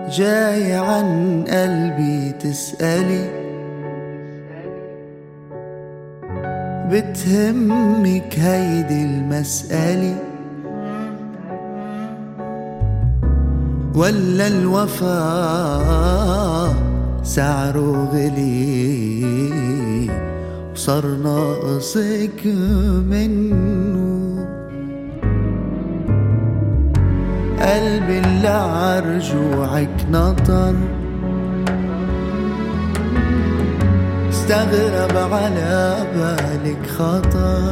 جاي عن قلبي تسألي، بتهمك هيدي المسألة ولا الوفا سعره غلي وصار ناقصك منه؟ قلبي اللي عرجوعك نطر استغرب على بالك خطر،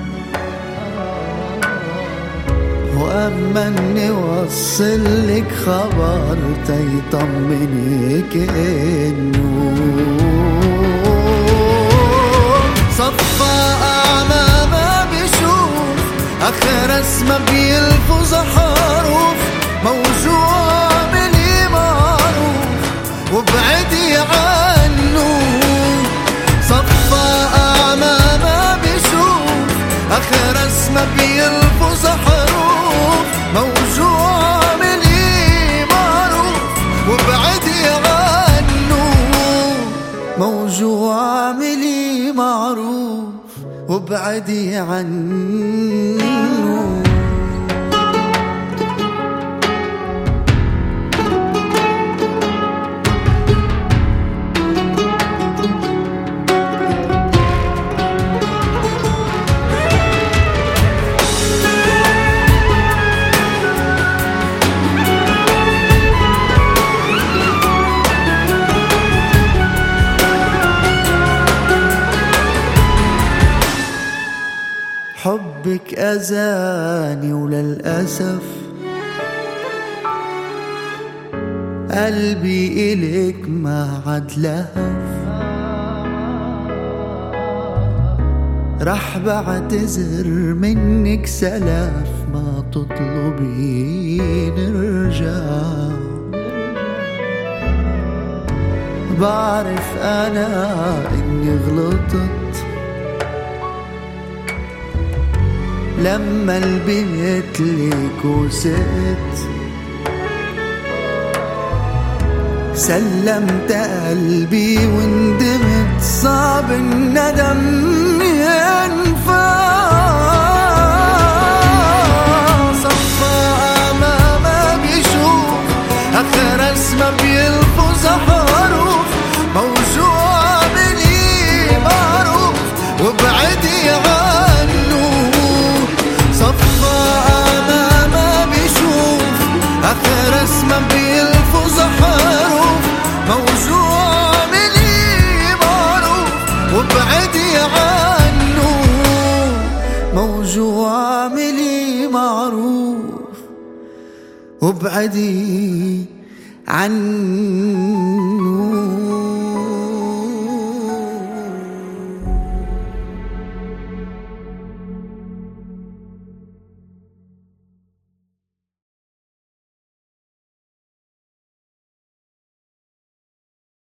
وأما اني وصلك خبر تيطمنك انه صفى أعمى ما بيشوف، آخر اسمه بيلفظ حروف، موجوع ملي معروف وابعدي عنه. صفى أعمى ما بيشوف، آخر اسمه بيلفظ حروف، موجوع ملي معروف وابعدي عنه. موجوع ملي معروف وابعدي عنه. حبك أذاني وللأسف قلبي إلك ما عاد لهف، رح بعتذر منك سلف ما تطلبي نرجع. بعرف أنا إني غلطت لما لبيت لك وسقت، سلمت قلبي وندمت، صعب الندم ينفع. صفى أعمى ما بيشوف، آخر اسمه بيلفظ حروف، موجوع ملي معروف وابعدي عنه. صفى أعمى ما بيشوف، آخر اسمه بيلفظ حروف، موجوع ملي معروف وابعدي عنه. موجوع ملي معروف وابعدي عنه.